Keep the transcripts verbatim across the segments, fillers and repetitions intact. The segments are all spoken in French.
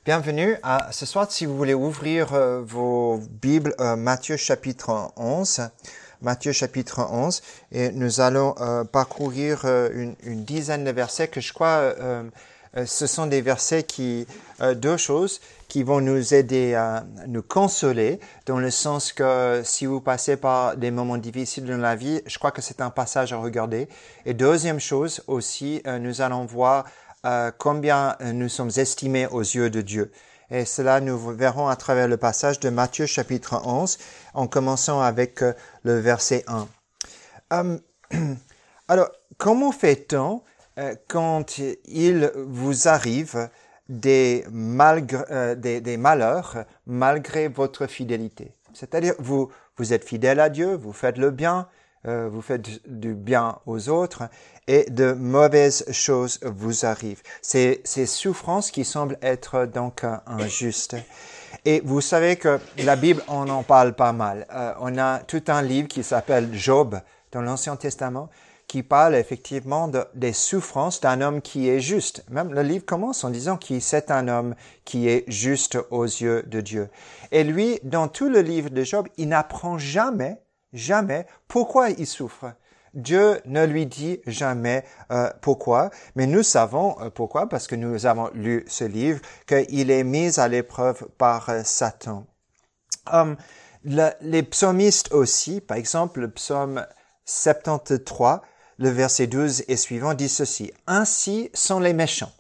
Bienvenue à ce soir. Si vous voulez ouvrir euh, vos Bibles, euh, Matthieu chapitre onze, Matthieu chapitre onze, et nous allons euh, parcourir euh, une, une dizaine de versets que je crois, euh, euh, ce sont des versets qui, euh, deux choses qui vont nous aider à nous consoler, dans le sens que si vous passez par des moments difficiles dans la vie, je crois que c'est un passage à regarder. Et deuxième chose aussi, euh, nous allons voir Euh, combien nous sommes estimés aux yeux de Dieu. Et cela, nous verrons à travers le passage de Matthieu chapitre onze, en commençant avec euh, le verset un. Euh, alors, comment fait-on euh, quand il vous arrive des, malgré, euh, des, des malheurs malgré votre fidélité? C'est-à-dire, vous, vous êtes fidèle à Dieu, vous faites le bien, Euh, vous faites du bien aux autres et de mauvaises choses vous arrivent. C'est ces souffrances qui semblent être donc euh, injustes. Et vous savez que la Bible, on en parle pas mal. Euh, on a tout un livre qui s'appelle Job dans l'Ancien Testament qui parle effectivement de, des souffrances d'un homme qui est juste. Même le livre commence en disant que c'est un homme qui est juste aux yeux de Dieu. Et lui, dans tout le livre de Job, il n'apprend jamais Jamais. Pourquoi il souffre? Dieu ne lui dit jamais euh, pourquoi, mais nous savons euh, pourquoi, parce que nous avons lu ce livre, qu'il est mis à l'épreuve par euh, Satan. Um, le, les psalmistes aussi, par exemple, le psaume soixante-treize, le verset douze et suivant, dit ceci. « Ainsi sont les méchants,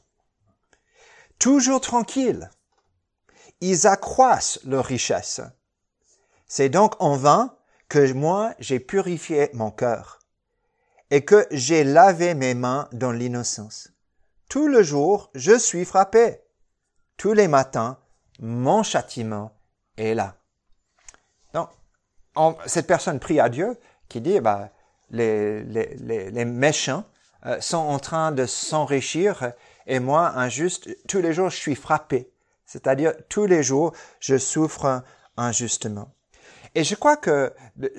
toujours tranquilles, ils accroissent leur richesse. C'est donc en vain que moi, j'ai purifié mon cœur et que j'ai lavé mes mains dans l'innocence. Tout le jour, je suis frappé. Tous les matins, mon châtiment est là. » Donc, on, cette personne prie à Dieu qui dit, bah, les, les, les, les méchants euh, sont en train de s'enrichir et moi, injuste, tous les jours, je suis frappé. C'est-à-dire, tous les jours, je souffre injustement. Et je crois que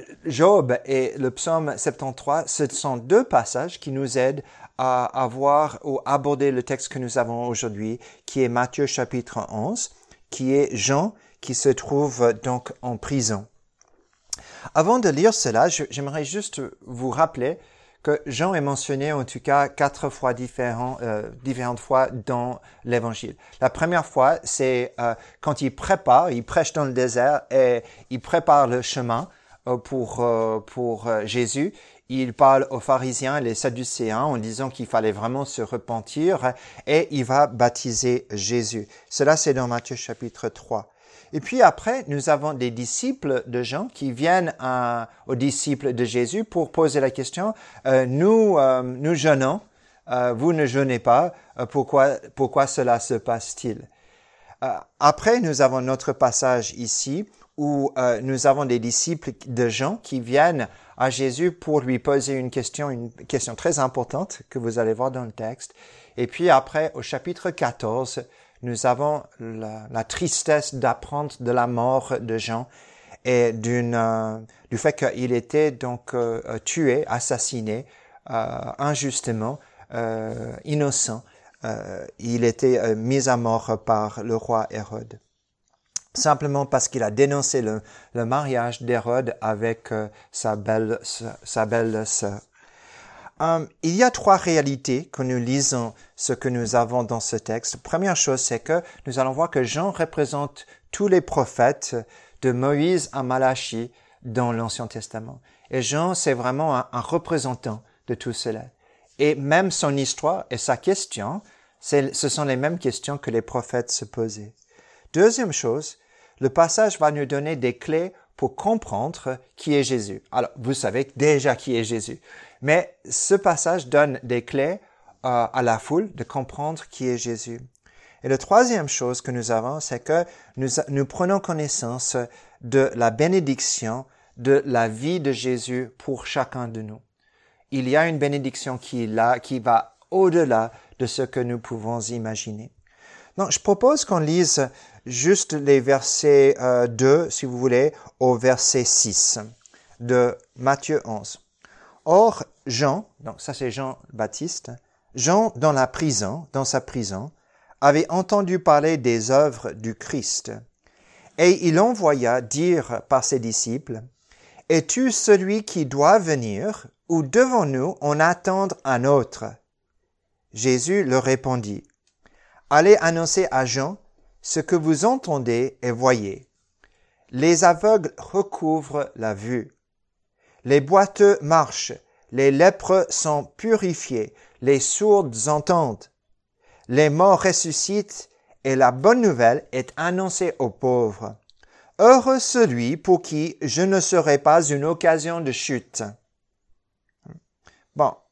Job et le psaume soixante-treize, ce sont deux passages qui nous aident à avoir ou aborder le texte que nous avons aujourd'hui, qui est Matthieu chapitre onze, qui est Jean qui se trouve donc en prison. Avant de lire cela, j'aimerais juste vous rappeler que Jean est mentionné en tout cas quatre fois différents, euh, différentes fois dans l'Évangile. La première fois, c'est euh, quand il prépare, il prêche dans le désert et il prépare le chemin euh, pour euh, pour euh, Jésus. Il parle aux pharisiens et les sadducéens en disant qu'il fallait vraiment se repentir et il va baptiser Jésus. Cela, c'est dans Matthieu chapitre trois. Et puis après, nous avons des disciples de Jean qui viennent à, aux disciples de Jésus pour poser la question, euh, nous, euh, nous jeûnons, euh, vous ne jeûnez pas, euh, pourquoi, pourquoi cela se passe-t-il? Euh, après, nous avons notre passage ici où euh, nous avons des disciples de Jean qui viennent à Jésus pour lui poser une question, une question très importante que vous allez voir dans le texte. Et puis après, au chapitre quatorze, nous avons la, la tristesse d'apprendre de la mort de Jean et d'une, euh, du fait qu'il était donc euh, tué, assassiné euh, injustement, euh, innocent. Euh, il était euh, mis à mort par le roi Hérode. Simplement parce qu'il a dénoncé le, le mariage d'Hérode avec euh, sa belle, sa belle sœur. Um, il y a trois réalités quand nous lisons ce que nous avons dans ce texte. Première chose, c'est que nous allons voir que Jean représente tous les prophètes de Moïse à Malachie dans l'Ancien Testament. Et Jean, c'est vraiment un, un représentant de tout cela. Et même son histoire et sa question, c'est, ce sont les mêmes questions que les prophètes se posaient. Deuxième chose, le passage va nous donner des clés pour comprendre qui est Jésus. Alors, vous savez déjà qui est Jésus. Mais ce passage donne des clés euh, à la foule de comprendre qui est Jésus. Et la troisième chose que nous avons, c'est que nous, nous prenons connaissance de la bénédiction de la vie de Jésus pour chacun de nous. Il y a une bénédiction qui est là, qui va au-delà de ce que nous pouvons imaginer. Donc, je propose qu'on lise juste les versets euh, deux, si vous voulez, au verset six de Matthieu onze. Or, Jean, donc ça c'est Jean Baptiste, Jean dans la prison, dans sa prison, avait entendu parler des œuvres du Christ. Et il envoya dire par ses disciples, « Es-tu celui qui doit venir, ou devons-nous en attendre un autre ?» Jésus leur répondit, « Allez annoncer à Jean ce que vous entendez et voyez. Les aveugles recouvrent la vue. Les boiteux marchent, les lépreux sont purifiés, les sourds entendent. Les morts ressuscitent et la bonne nouvelle est annoncée aux pauvres. Heureux celui pour qui je ne serai pas une occasion de chute. » Bon,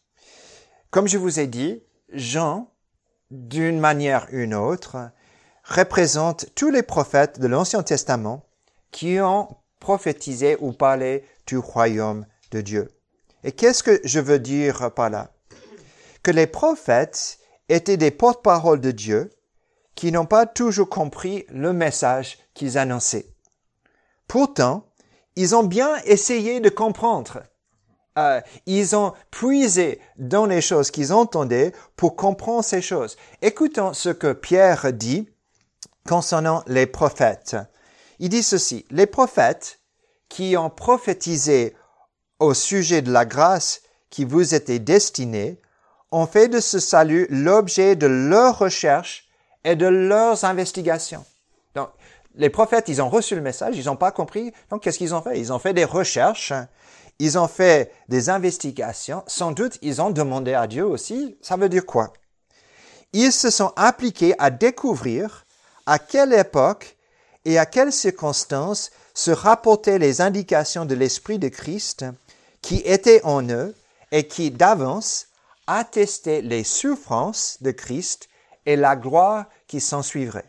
comme je vous ai dit, Jean, d'une manière ou une autre, représente tous les prophètes de l'Ancien Testament qui ont prophétisé ou parlé du royaume de Dieu. Et qu'est-ce que je veux dire par là? Que les prophètes étaient des porte-paroles de Dieu qui n'ont pas toujours compris le message qu'ils annonçaient. Pourtant, ils ont bien essayé de comprendre. Euh, ils ont puisé dans les choses qu'ils entendaient pour comprendre ces choses. Écoutons ce que Pierre dit concernant les prophètes. Il dit ceci, « Les prophètes qui ont prophétisé au sujet de la grâce qui vous était destinée ont fait de ce salut l'objet de leurs recherches et de leurs investigations. » Donc, les prophètes, ils ont reçu le message, ils n'ont pas compris. Donc, qu'est-ce qu'ils ont fait? Ils ont fait des recherches, ils ont fait des investigations. Sans doute, ils ont demandé à Dieu aussi. Ça veut dire quoi? Ils se sont appliqués à découvrir à quelle époque et à quelles circonstances se rapportaient les indications de l'Esprit de Christ qui étaient en eux et qui, d'avance, attestaient les souffrances de Christ et la gloire qui s'ensuivrait.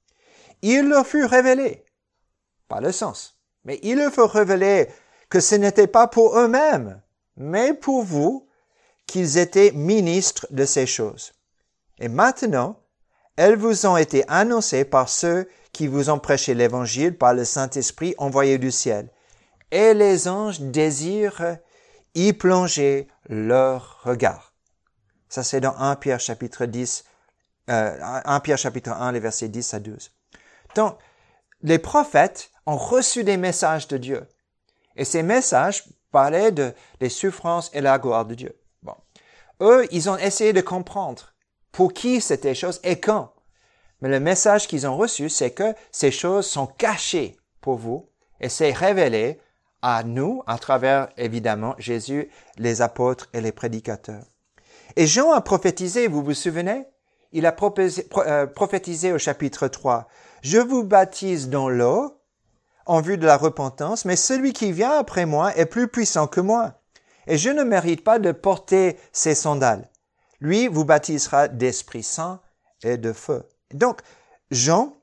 Il leur fut révélé, pas le sens, mais il leur fut révélé que ce n'était pas pour eux-mêmes, mais pour vous, qu'ils étaient ministres de ces choses. Et maintenant, elles vous ont été annoncées par ceux qui vous ont prêché l'Évangile par le Saint-Esprit envoyé du ciel. Et les anges désirent y plonger leur regard. Ça, c'est dans un Pierre chapitre dix, euh, un Pierre chapitre un, les versets dix à douze. Donc, les prophètes ont reçu des messages de Dieu. Et ces messages parlaient de, des souffrances et la gloire de Dieu. Bon. Eux, ils ont essayé de comprendre pour qui c'était choses et quand. Mais le message qu'ils ont reçu, c'est que ces choses sont cachées pour vous et c'est révélé à nous à travers, évidemment, Jésus, les apôtres et les prédicateurs. Et Jean a prophétisé, vous vous souvenez? Il a prophétisé au chapitre trois. « Je vous baptise dans l'eau en vue de la repentance, mais celui qui vient après moi est plus puissant que moi. Et je ne mérite pas de porter ses sandales. Lui vous baptisera d'Esprit Saint et de feu. » Donc, Jean,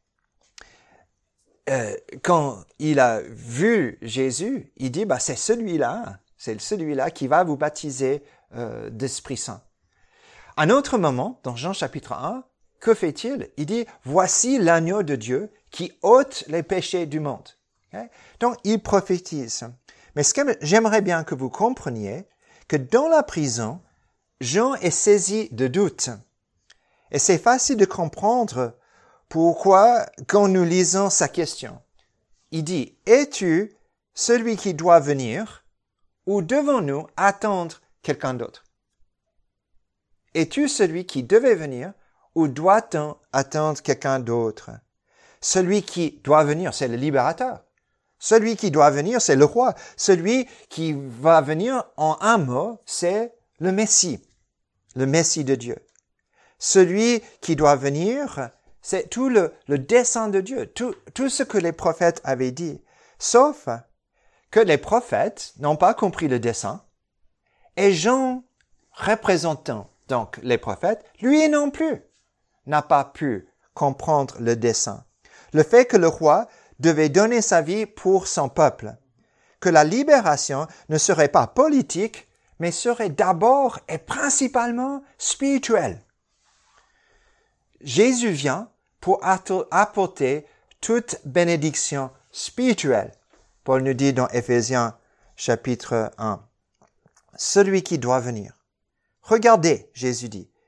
euh, quand il a vu Jésus, il dit, bah, c'est celui-là, c'est celui-là qui va vous baptiser euh, d'Esprit Saint. À un autre moment, dans Jean chapitre un, que fait-il? Il dit, voici l'agneau de Dieu qui ôte les péchés du monde. Okay? Donc, il prophétise. Mais ce que j'aimerais bien que vous compreniez, que dans la prison, Jean est saisi de doute. Et c'est facile de comprendre pourquoi quand nous lisons sa question. Il dit, es-tu celui qui doit venir ou devons-nous attendre quelqu'un d'autre? Es-tu celui qui devait venir ou doit-on attendre quelqu'un d'autre? Celui qui doit venir, c'est le libérateur. Celui qui doit venir, c'est le roi. Celui qui va venir, en un mot, c'est le Messie, le Messie de Dieu. Celui qui doit venir, c'est tout le, le dessein de Dieu, tout, tout ce que les prophètes avaient dit. Sauf que les prophètes n'ont pas compris le dessein. Et Jean, représentant donc les prophètes, lui non plus, n'a pas pu comprendre le dessein. Le fait que le roi devait donner sa vie pour son peuple. Que la libération ne serait pas politique, mais serait d'abord et principalement spirituelle. Jésus vient pour apporter toute bénédiction spirituelle. Paul nous dit dans Éphésiens chapitre un, celui qui doit venir. Regardez, Jésus dit,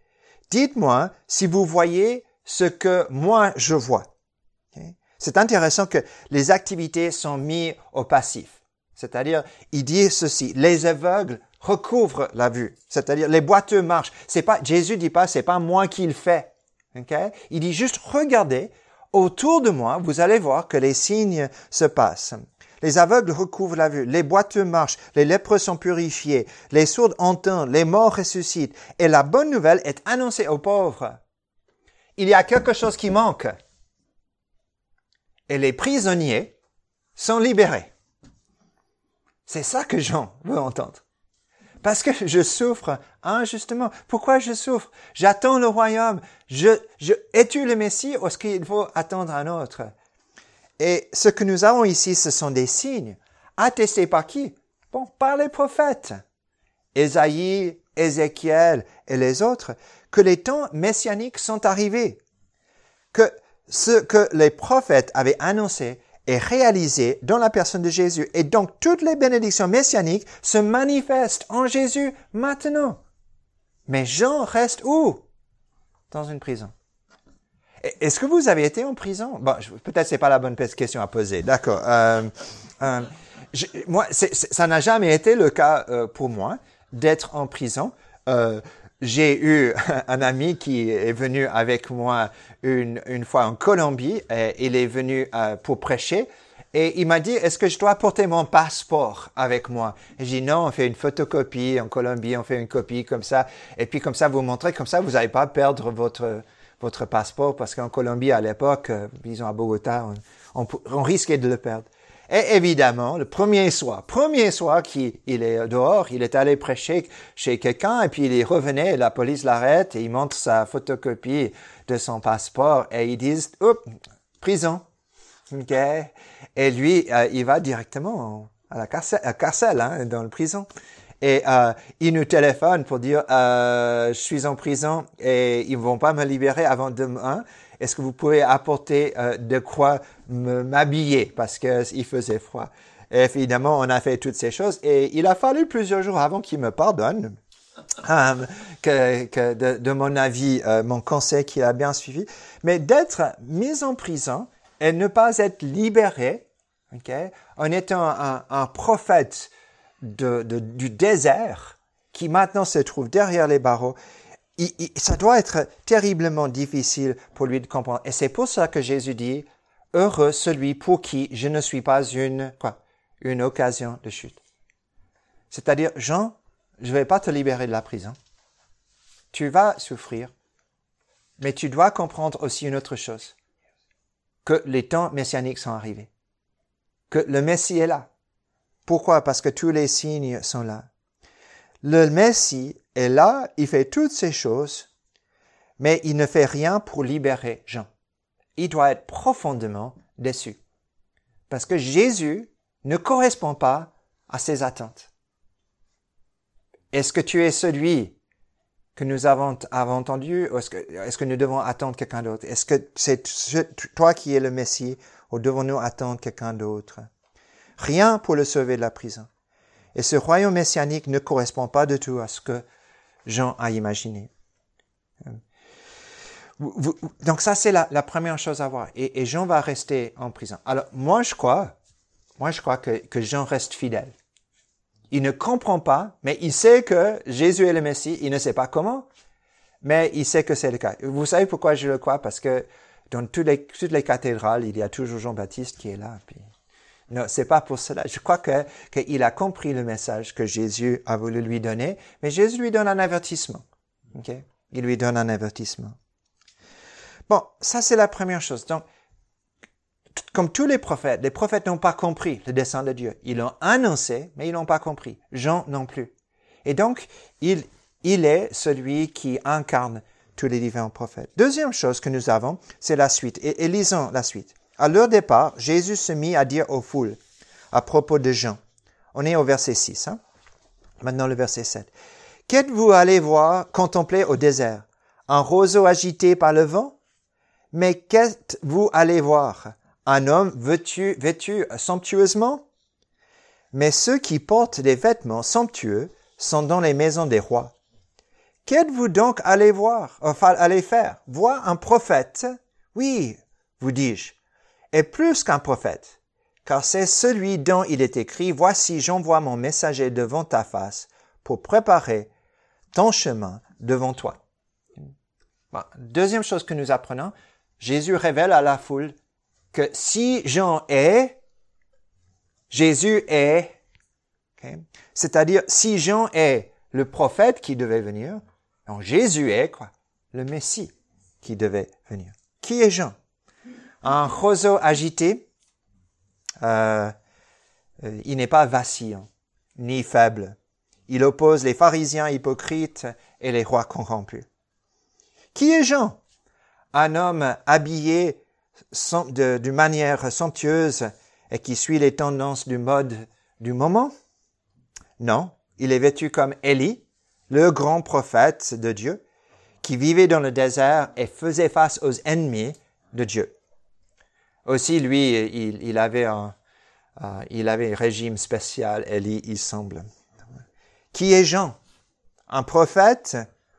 Dites-moi si vous voyez ce que moi je vois. Okay? C'est intéressant que les activités sont mises au passif. C'est-à-dire, il dit ceci, les aveugles recouvrent la vue. C'est-à-dire, les boiteux marchent. C'est pas, Jésus dit pas, c'est pas moi qui le fais. Okay? Il dit juste, regardez, autour de moi, vous allez voir que les signes se passent. Les aveugles recouvrent la vue, les boiteux marchent, les lépreux sont purifiés, les sourds entendent, les morts ressuscitent. Et la bonne nouvelle est annoncée aux pauvres. Il y a quelque chose qui manque. Et les prisonniers sont libérés. C'est ça que Jean veut entendre. Parce que je souffre injustement. Pourquoi je souffre? J'attends le royaume. Je, je, es-tu le Messie ou est-ce qu'il faut attendre un autre? Et ce que nous avons ici, ce sont des signes. Attestés par qui? Bon, par les prophètes. Ésaïe, Ézéchiel et les autres, que les temps messianiques sont arrivés. Que ce que les prophètes avaient annoncé est réalisé dans la personne de Jésus. Et donc, toutes les bénédictions messianiques se manifestent en Jésus maintenant. Mais Jean reste où? Dans une prison. Est-ce que vous avez été en prison? Bon, peut-être c'est pas la bonne question à poser. D'accord. Euh, euh, je, moi, c'est, c'est, ça n'a jamais été le cas euh, pour moi d'être en prison. Euh, J'ai eu un ami qui est venu avec moi une, une fois en Colombie. Et il est venu euh, pour prêcher. Et il m'a dit, est-ce que je dois porter mon passeport avec moi? Et j'ai dit, non, on fait une photocopie. En Colombie, on fait une copie comme ça. Et puis comme ça, vous montrez, comme ça, vous n'allez pas perdre votre, votre passeport. Parce qu'en Colombie, à l'époque, euh, disons à Bogota, on, on, on risquait de le perdre. Et évidemment, le premier soir, premier soir qu'il est dehors, il est allé prêcher chez quelqu'un et puis il revenait, la police l'arrête et il montre sa photocopie de son passeport et ils disent, oups, prison. Okay. Et lui, euh, il va directement à la carcelle, à carcelle hein, dans la prison. Et euh, il nous téléphone pour dire, euh, je suis en prison et ils vont pas me libérer avant demain. Est-ce que vous pouvez apporter euh, de quoi me, m'habiller parce que il faisait froid. Et évidemment, on a fait toutes ces choses et il a fallu plusieurs jours avant qu'il me pardonne euh, que, que de, de mon avis, euh, mon conseil qu'il a bien suivi. Mais d'être mis en prison et ne pas être libéré, okay, en étant un, un prophète de, de, du désert qui maintenant se trouve derrière les barreaux, Il, il, ça doit être terriblement difficile pour lui de comprendre. Et c'est pour ça que Jésus dit, heureux celui pour qui je ne suis pas une, quoi, une occasion de chute. C'est-à-dire, Jean, je ne vais pas te libérer de la prison. Tu vas souffrir. Mais tu dois comprendre aussi une autre chose. Que les temps messianiques sont arrivés. Que le Messie est là. Pourquoi? Parce que tous les signes sont là. Le Messie est là, il fait toutes ces choses, mais il ne fait rien pour libérer Jean. Il doit être profondément déçu. Parce que Jésus ne correspond pas à ses attentes. Est-ce que tu es celui que nous avons, avons entendu, ou est-ce que, est-ce que nous devons attendre quelqu'un d'autre? Est-ce que c'est toi qui es le Messie, ou devons-nous attendre quelqu'un d'autre? Rien pour le sauver de la prison. Et ce royaume messianique ne correspond pas du tout à ce que Jean a imaginé. Donc ça, c'est la, la première chose à voir. Et, et Jean va rester en prison. Alors, moi, je crois, moi, je crois que, que Jean reste fidèle. Il ne comprend pas, mais il sait que Jésus est le Messie. Il ne sait pas comment, mais il sait que c'est le cas. Vous savez pourquoi je le crois? Parce que dans toutes les, toutes les cathédrales, il y a toujours Jean-Baptiste qui est là. Puis non, c'est pas pour cela. Je crois que qu'il a compris le message que Jésus a voulu lui donner, mais Jésus lui donne un avertissement. Okay? Il lui donne un avertissement. Bon, ça c'est la première chose. Donc, comme tous les prophètes, les prophètes n'ont pas compris le dessein de Dieu. Ils l'ont annoncé, mais ils n'ont pas compris. Jean non plus. Et donc, il, il est celui qui incarne tous les différents prophètes. Deuxième chose que nous avons, c'est la suite. Et, et lisons la suite. À leur départ, Jésus se mit à dire aux foules à propos de Jean. On est au verset six. Hein? Maintenant le verset sept. Qu'êtes-vous allé voir, contempler au désert? Un roseau agité par le vent? Mais qu'êtes-vous allé voir? Un homme vêtu, vêtu somptueusement? Mais ceux qui portent des vêtements somptueux sont dans les maisons des rois. Qu'êtes-vous donc allé voir, enfin allé faire? Voir un prophète? Oui, vous dis-je, et plus qu'un prophète, car c'est celui dont il est écrit, voici j'envoie mon messager devant ta face pour préparer ton chemin devant toi. Bon, deuxième chose que nous apprenons, Jésus révèle à la foule que si Jean est, Jésus est. Okay? C'est-à-dire, si Jean est le prophète qui devait venir, donc Jésus est quoi? Le Messie qui devait venir. Qui est Jean? Un roseau agité, euh, euh, il n'est pas vacillant, ni faible. Il oppose les pharisiens hypocrites et les rois corrompus. Qui est Jean? Un homme habillé de, d'une manière somptueuse et qui suit les tendances du mode du moment? Non, il est vêtu comme Élie, le grand prophète de Dieu, qui vivait dans le désert et faisait face aux ennemis de Dieu. Aussi, lui, il, il avait un, uh, il avait un régime spécial, Élie, il semble. Qui est Jean? Un prophète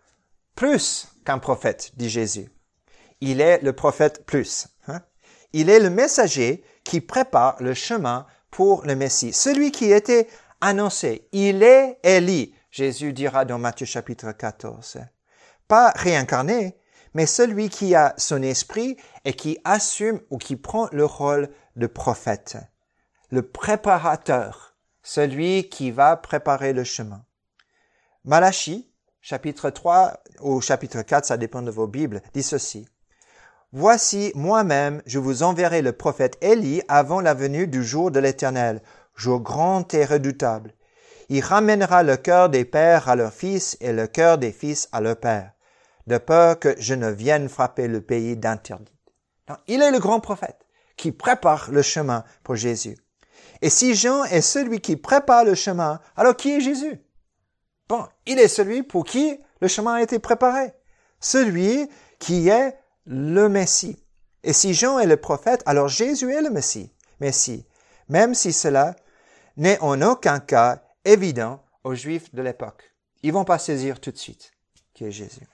plus qu'un prophète, dit Jésus. Il est le prophète plus. Hein? Il est le messager qui prépare le chemin pour le Messie. Celui qui était annoncé. Il est Élie, Jésus dira dans Matthieu chapitre quatorze. Pas réincarné, mais celui qui a son esprit et qui assume ou qui prend le rôle de prophète. Le préparateur, celui qui va préparer le chemin. Malachie, chapitre trois ou chapitre quatre, ça dépend de vos Bibles, dit ceci. Voici, moi-même, je vous enverrai le prophète Élie avant la venue du jour de l'Éternel, jour grand et redoutable. Il ramènera le cœur des pères à leurs fils et le cœur des fils à leurs pères, de peur que je ne vienne frapper le pays d'interdit. Donc, il est le grand prophète qui prépare le chemin pour Jésus. Et si Jean est celui qui prépare le chemin, alors qui est Jésus? Bon, il est celui pour qui le chemin a été préparé. Celui qui est le Messie. Et si Jean est le prophète, alors Jésus est le Messie. Messie. Même si cela n'est en aucun cas évident aux Juifs de l'époque. Ils vont pas saisir tout de suite qui est Jésus.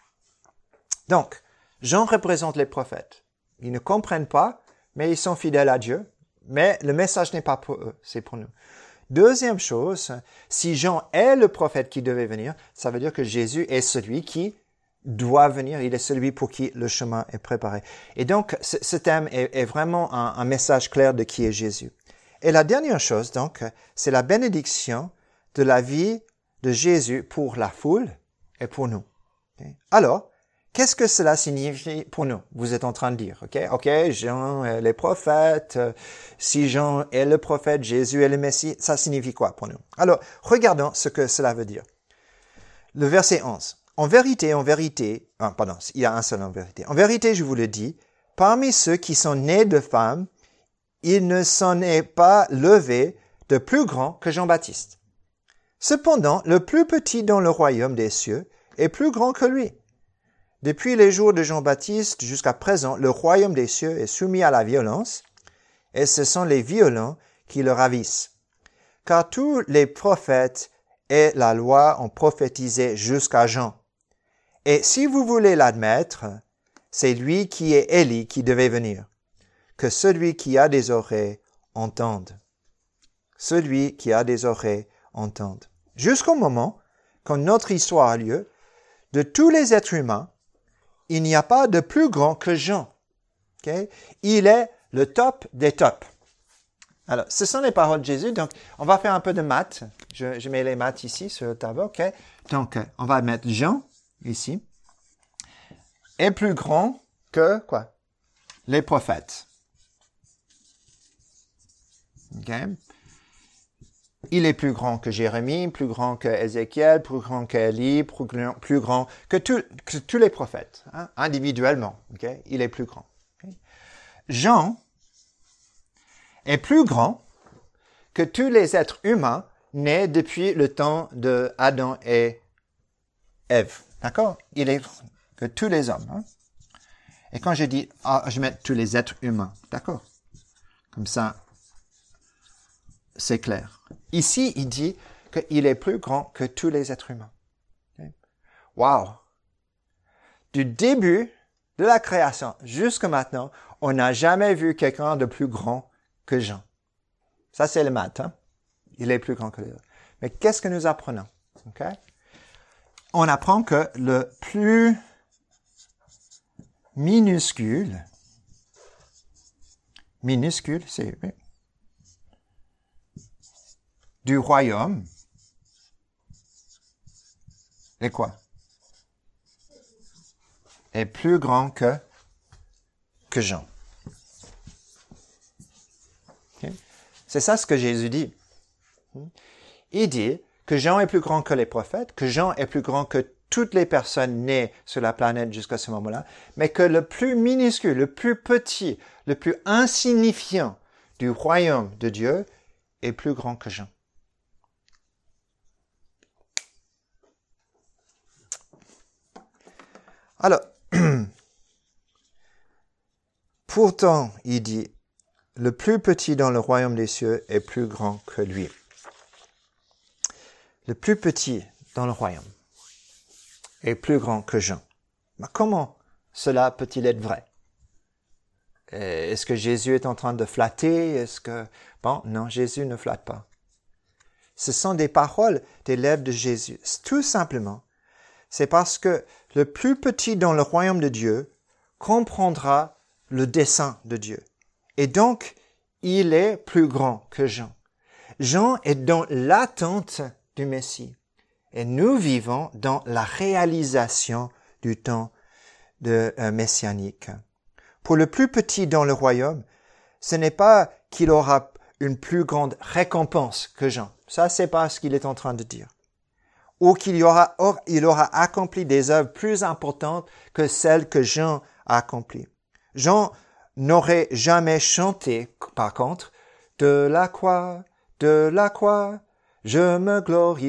Donc, Jean représente les prophètes. Ils ne comprennent pas, mais ils sont fidèles à Dieu. Mais le message n'est pas pour eux, c'est pour nous. Deuxième chose, si Jean est le prophète qui devait venir, ça veut dire que Jésus est celui qui doit venir. Il est celui pour qui le chemin est préparé. Et donc, ce, ce thème est, est vraiment un, un message clair de qui est Jésus. Et la dernière chose, donc, c'est la bénédiction de la vie de Jésus pour la foule et pour nous. Okay? Alors, qu'est-ce que cela signifie pour nous? Vous êtes en train de dire, ok, ok, Jean est le prophète, euh, si Jean est le prophète, Jésus est le Messie, ça signifie quoi pour nous? Alors, regardons ce que cela veut dire. Le verset onze. En vérité, en vérité, ah, pardon, il y a un seul en vérité. En vérité, je vous le dis, parmi ceux qui sont nés de femmes, il ne s'en est pas levé de plus grand que Jean-Baptiste. Cependant, le plus petit dans le royaume des cieux est plus grand que lui. Depuis les jours de Jean-Baptiste jusqu'à présent, le royaume des cieux est soumis à la violence, et ce sont les violents qui le ravissent. Car tous les prophètes et la loi ont prophétisé jusqu'à Jean. Et si vous voulez l'admettre, c'est lui qui est Élie qui devait venir. Que celui qui a des oreilles entende. Celui qui a des oreilles entende. Jusqu'au moment quand notre histoire a lieu, de tous les êtres humains, il n'y a pas de plus grand que Jean. Okay? Il est le top des tops. Alors, ce sont les paroles de Jésus. Donc, on va faire un peu de maths. Je, je mets les maths ici sur le tableau. Okay? Donc, on va mettre Jean ici. Est plus grand que quoi? Les prophètes. Okay? Il est plus grand que Jérémie, plus grand que Ézéchiel, plus grand qu'Élie, plus, plus grand que, tout, que tous les prophètes, hein, individuellement. Okay? Il est plus grand. Okay? Jean est plus grand que tous les êtres humains nés depuis le temps de Adam et Ève. D'accord? Il est que tous les hommes. Hein? Et quand je dis, ah, je mets tous les êtres humains. D'accord? Comme ça, c'est clair. Ici, il dit qu'il est plus grand que tous les êtres humains. Okay? Wow! Du début de la création jusqu'à maintenant, on n'a jamais vu quelqu'un de plus grand que Jean. Ça, c'est le maths, hein? Il est plus grand que les autres. Mais qu'est-ce que nous apprenons? Okay? On apprend que le plus minuscule, minuscule, c'est du royaume, est quoi? Est plus grand que, que Jean. Okay? C'est ça ce que Jésus dit. Il dit que Jean est plus grand que les prophètes, que Jean est plus grand que toutes les personnes nées sur la planète jusqu'à ce moment-là, mais que le plus minuscule, le plus petit, le plus insignifiant du royaume de Dieu est plus grand que Jean. Alors, pourtant, il dit, le plus petit dans le royaume des cieux est plus grand que lui. Le plus petit dans le royaume est plus grand que Jean. Mais comment cela peut-il être vrai? Est-ce que Jésus est en train de flatter? Est-ce que... Bon, non, Jésus ne flatte pas. Ce sont des paroles des lèvres de Jésus. Tout simplement, c'est parce que le plus petit dans le royaume de Dieu comprendra le dessein de Dieu. Et donc, il est plus grand que Jean. Jean est dans l'attente du Messie. Et nous vivons dans la réalisation du temps de, euh, messianique. Pour le plus petit dans le royaume, ce n'est pas qu'il aura une plus grande récompense que Jean. Ça, c'est pas ce qu'il est en train de dire. Ou qu'il y aura, or, il aura accompli des œuvres plus importantes que celles que Jean a accomplies. Jean n'aurait jamais chanté, par contre, « De la croix, de la croix, je me glorifie ».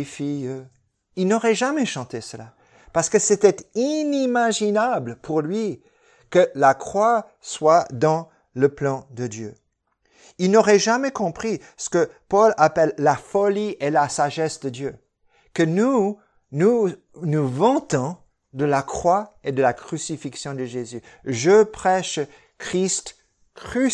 Il n'aurait jamais chanté cela, parce que c'était inimaginable pour lui que la croix soit dans le plan de Dieu. Il n'aurait jamais compris ce que Paul appelle la folie et la sagesse de Dieu, que nous, nous, nous vantons de la croix et de la crucifixion de Jésus. « Je prêche Christ crucifié »,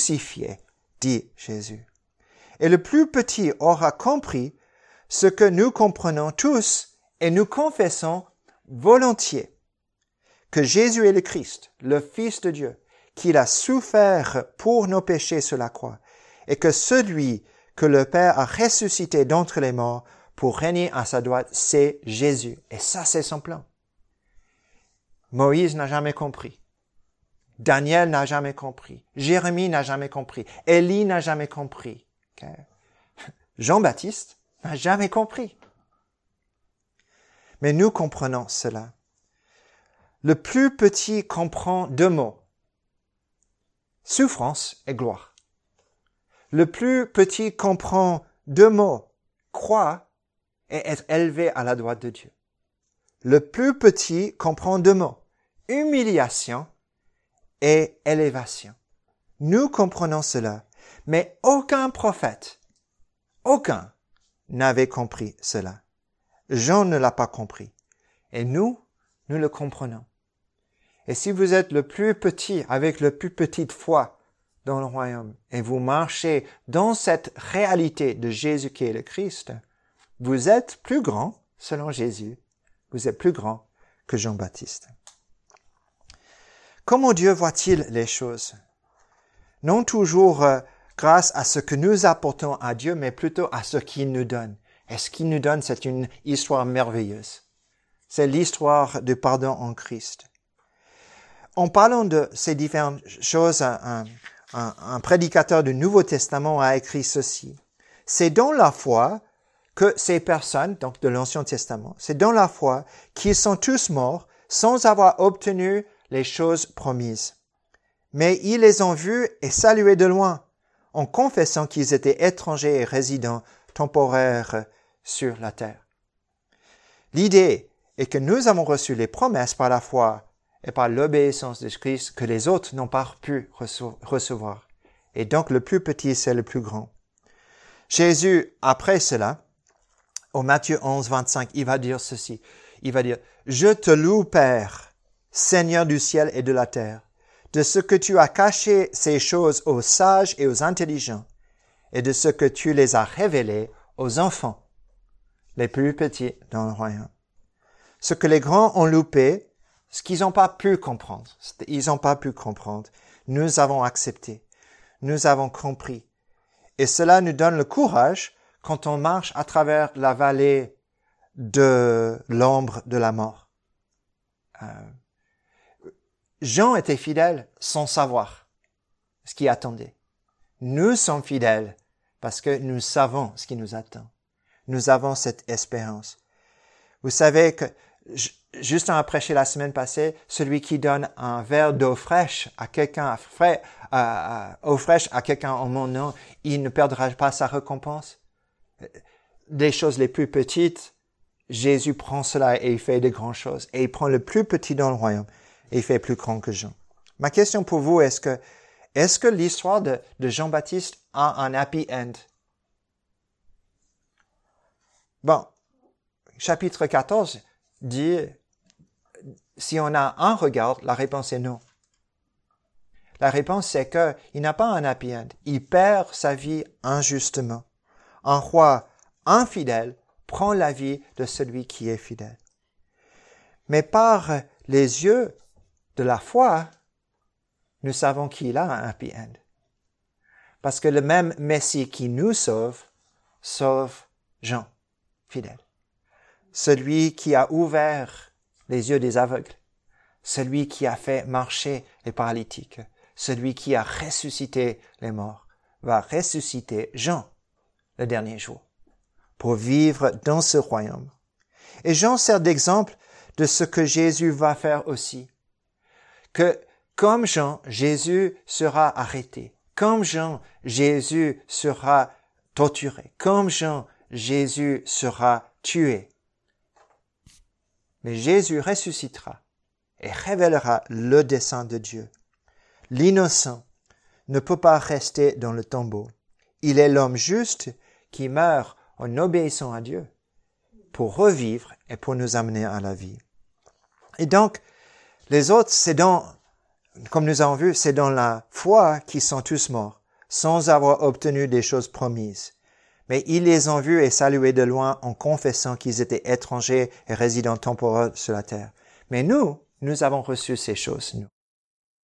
dit Jésus. Et le plus petit aura compris ce que nous comprenons tous et nous confessons volontiers, que Jésus est le Christ, le Fils de Dieu, qu'il a souffert pour nos péchés sur la croix, et que celui que le Père a ressuscité d'entre les morts pour régner à sa droite, c'est Jésus. Et ça, c'est son plan. Moïse n'a jamais compris. Daniel n'a jamais compris. Jérémie n'a jamais compris. Élie n'a jamais compris. Okay? Jean-Baptiste n'a jamais compris. Mais nous comprenons cela. Le plus petit comprend deux mots. Souffrance et gloire. Le plus petit comprend deux mots. Croix et être élevé à la droite de Dieu. Le plus petit comprend deux mots. Humiliation et élévation. Nous comprenons cela. Mais aucun prophète, aucun, n'avait compris cela. Jean ne l'a pas compris. Et nous, nous le comprenons. Et si vous êtes le plus petit, avec le plus petite foi dans le royaume, et vous marchez dans cette réalité de Jésus qui est le Christ, vous êtes plus grand, selon Jésus, vous êtes plus grand que Jean-Baptiste. Comment Dieu voit-il les choses? Non toujours euh, grâce à ce que nous apportons à Dieu, mais plutôt à ce qu'il nous donne. Et ce qu'il nous donne, c'est une histoire merveilleuse. C'est l'histoire du pardon en Christ. En parlant de ces différentes choses, un, un, un prédicateur du Nouveau Testament a écrit ceci. C'est dans la foi que ces personnes, donc de l'Ancien Testament, c'est dans la foi qu'ils sont tous morts sans avoir obtenu les choses promises. Mais ils les ont vus et salués de loin, en confessant qu'ils étaient étrangers et résidents temporaires sur la terre. L'idée est que nous avons reçu les promesses par la foi et par l'obéissance de Christ que les autres n'ont pas pu recevoir. Et donc le plus petit, c'est le plus grand. Jésus, après cela, au Matthieu onze, vingt-cinq, il va dire ceci. Il va dire, « Je te loue, Père, Seigneur du ciel et de la terre, de ce que tu as caché ces choses aux sages et aux intelligents, et de ce que tu les as révélées aux enfants, les plus petits dans le royaume. Ce que les grands ont loupé, ce qu'ils n'ont pas pu comprendre, ils n'ont pas pu comprendre, nous avons accepté, nous avons compris. Et cela nous donne le courage quand on marche à travers la vallée de l'ombre de la mort. Euh, Jean était fidèle sans savoir ce qui attendait. Nous sommes fidèles parce que nous savons ce qui nous attend. Nous avons cette espérance. Vous savez que, juste en prêché la semaine passée, celui qui donne un verre d'eau fraîche à quelqu'un, frais, euh, eau fraîche à quelqu'un en mon nom, il ne perdra pas sa récompense. Des choses les plus petites, Jésus prend cela et il fait de grandes choses. Et il prend le plus petit dans le royaume et il fait plus grand que Jean. Ma question pour vous, est-ce que, est-ce que l'histoire de, de Jean-Baptiste a un happy end? Bon, chapitre quatorze dit, si on a un regard, la réponse est non. La réponse c'est que il n'a pas un happy end. Il perd sa vie injustement. Un roi infidèle prend la vie de celui qui est fidèle. Mais par les yeux de la foi, nous savons qu'il a un happy end. Parce que le même Messie qui nous sauve, sauve Jean, fidèle. Celui qui a ouvert les yeux des aveugles, celui qui a fait marcher les paralytiques, celui qui a ressuscité les morts, va ressusciter Jean le dernier jour pour vivre dans ce royaume. Et Jean sert d'exemple de ce que Jésus va faire aussi. Que comme Jean, Jésus sera arrêté. Comme Jean, Jésus sera torturé. Comme Jean, Jésus sera tué. Mais Jésus ressuscitera et révélera le dessein de Dieu. L'innocent ne peut pas rester dans le tombeau. Il est l'homme juste qui meurt en obéissant à Dieu pour revivre et pour nous amener à la vie. Et donc, les autres, c'est dans, comme nous avons vu, c'est dans la foi qu'ils sont tous morts, sans avoir obtenu des choses promises. Mais ils les ont vus et salués de loin en confessant qu'ils étaient étrangers et résidents temporaires sur la terre. Mais nous, nous avons reçu ces choses, nous.